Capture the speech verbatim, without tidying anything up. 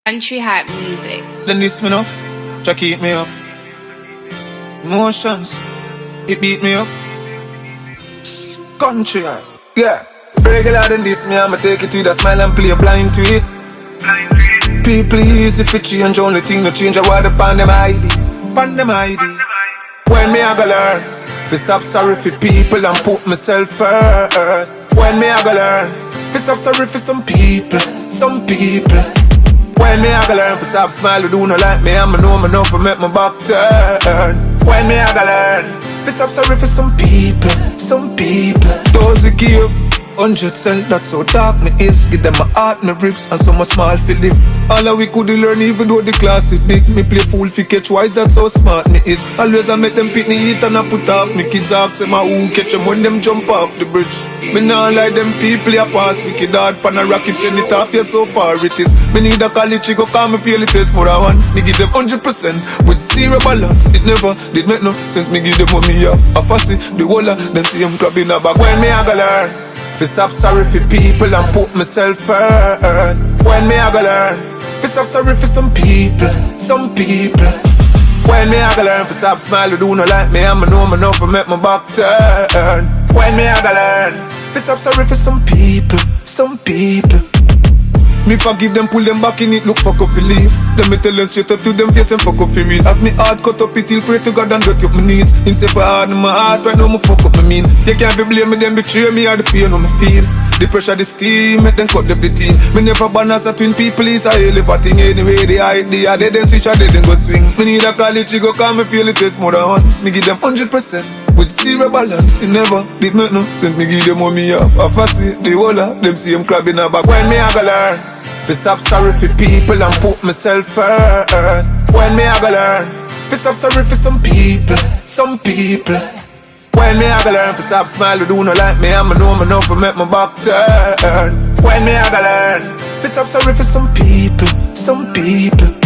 Country Hype Music. Then this me enough, try keep me up. Emotions, it beat me up. Country Hype, yeah. Regular than this, me I'ma take it to the smile and play blind to it. People easy for change, only thing no change I want upon them I D, upon them I D. When me I go learn, fi stop sorry for people and put myself first. When me I go learn, fi stop sorry for some people, some people. When me I go learn, fi stop smile, who do not like me, I'ma know me enough for make my back turn. When me I go learn, fi stop sorry for some people, some people. Those who give hundred cell, that's so dark me is. Give them my heart, my ribs, and some small fi live. All that we could learn, even though the class is big. Me play fool fi catch wise, that's how smart me is. Always I make them pick me eat and I put off. Me kids ask them who catch them when them jump off the bridge. Me nah like them people ya pass wicked hard pan a rocket, send it off here so far it is. Me need a college go come me feel it is more than once. Me give them hundred percent with zero balance. It never did make no sense. Me give them money off a fussy the whole of them see them crab in a back. When me I go learn, fi stop sorry for people and put myself first. When me I go learn, fi stop sorry for some people, some people. When me I go learn, fi stop smile, who do not like me, I'ma know me enough for make my back turn. When me I go learn, fi stop sorry for some people, some people. Me forgive them, pull them back in it, look fuck up fi leave. Them me tell them straight up to them face and fuck up fi real. As me heart cut up it, he'll pray to God and dirty up my knees. Him say for hard in my heart, right now me fuck up my mean. You can't be blame me, them betray me or the pain on me feel. The pressure, the steam, make them cut up the team. Me never born as a twin people, is a hell of a thing. Anyway, they hide, they are dead, then switch or they then go swing. Me need a college, go come me feel it is more than once. Me give them hundred percent with zero balance. It never did make no sense. Me give them money off a fussy, the whole of them see him crab in a back. When me I go learn, fi stop sorry for people and put myself first. When me I go learn, fi stop sorry for some people, some people. When me I go learn, fi stop smile, who do not like me, I'ma know me enough for make my back turn. When me I go learn, fi stop sorry for some people, some people.